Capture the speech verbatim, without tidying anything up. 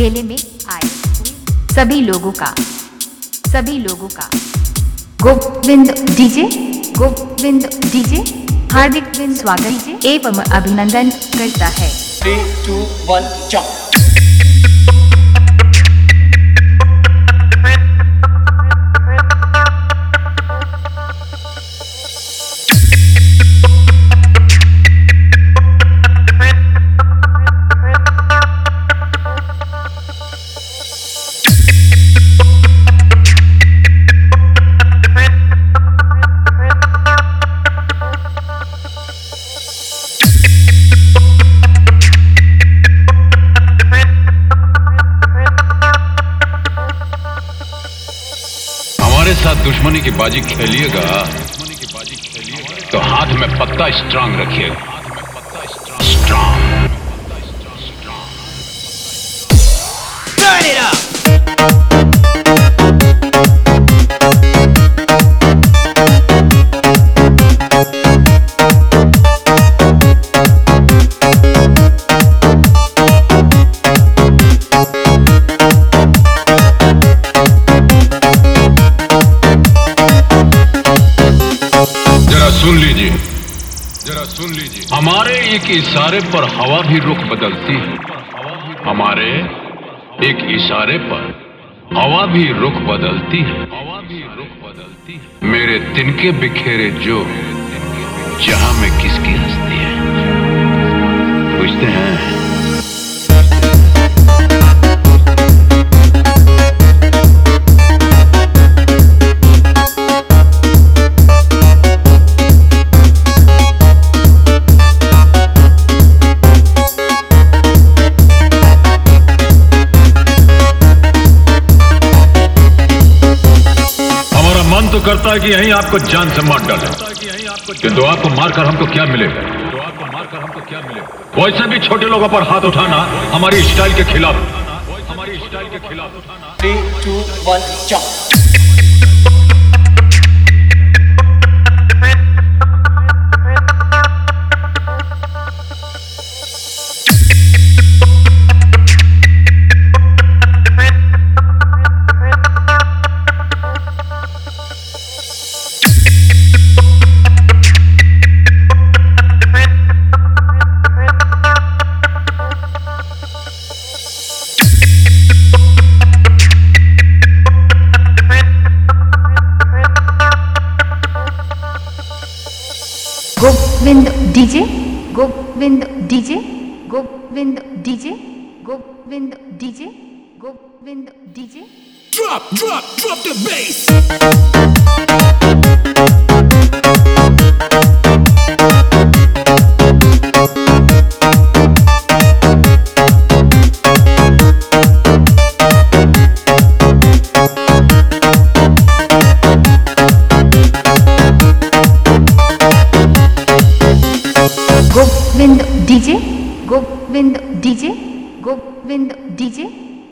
मेले में आए सभी लोगों का सभी लोगों का गोविंद डीजे गोविंद डीजे हार्दिक स्वागत एवं अभिनंदन करता है। Three two one jump. हमारे साथ दुश्मनी की बाजी खेलिएगा तो हाथ में पत्ता स्ट्रांग रखिएगा। Strong Turn it up. सुन लीजिए, जरा सुन लीजिए। हमारे एक इशारे पर हवा भी रुख बदलती है। हमारे एक इशारे पर हवा भी रुख बदलती है। हवा भी रुख बदलती है। मेरे तिनके बिखेरे जो जहां में किसकी हस्ती है पूछते हैं। मन तो करता है कि यहीं आपको जान से मार डाले, किंतु आपको मारकर हमको क्या मिलेगा? तो आपको मारकर हमको क्या मिलेगा? वैसे भी छोटे लोगों पर हाथ उठाना हमारी स्टाइल के खिलाफ हमारी स्टाइल के खिलाफ three two one jump. Govind DJ Govind DJ Govind DJ Govind DJ Govind DJ Drop, drop, drop the bass. Govind DJ Govind